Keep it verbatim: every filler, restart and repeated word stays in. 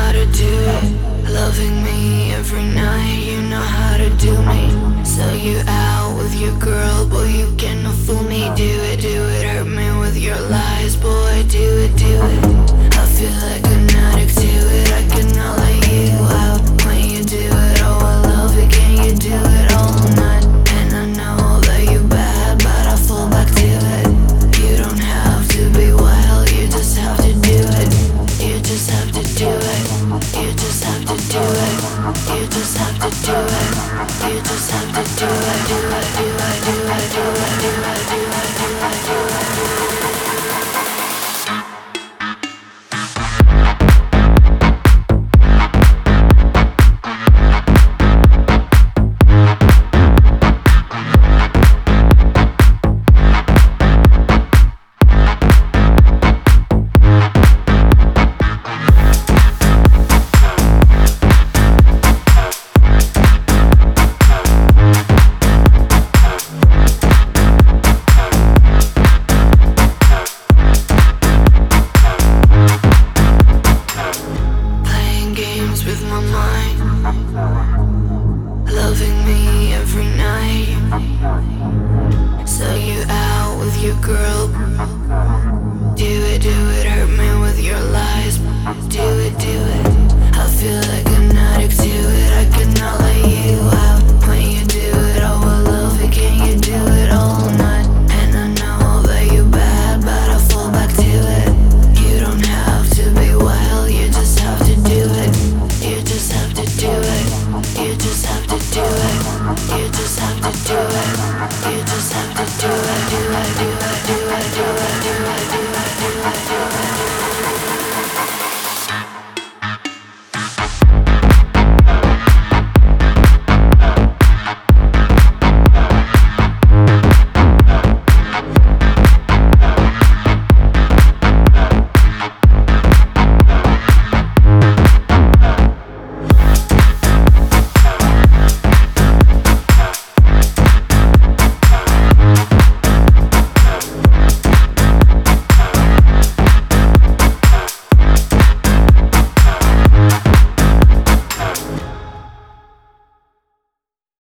how to do it. Loving me every night, you know how to do me. Sell you out with your girl, boy, you cannot fool me. Do it, do it.